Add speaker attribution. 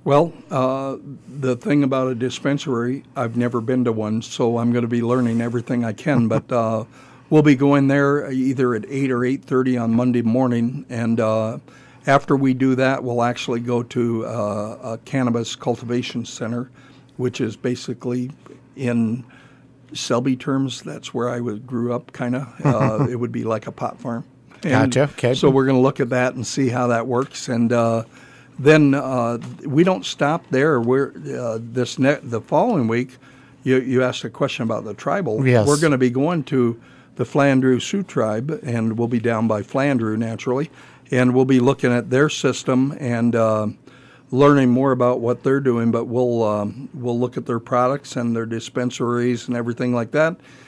Speaker 1: Well, the thing about a dispensary, I've never been to one, so I'm going to be learning everything I can. But we'll be going there either at 8 or 8:30 on Monday morning, and after we do that, we'll actually go to a cannabis cultivation center, which is basically in Selby terms. That's where I grew up, kind of. It would be like a pot farm. And
Speaker 2: Gotcha. Okay.
Speaker 1: So we're going to look at that and see how that works, and then we don't stop there. We're the following week. You asked a question about the tribal.
Speaker 2: Yes.
Speaker 1: We're going to be going to the Flandreau Sioux tribe, and we'll be down by Flandreau naturally, and we'll be looking at their system and learning more about what they're doing. But we'll look at their products and their dispensaries and everything like that.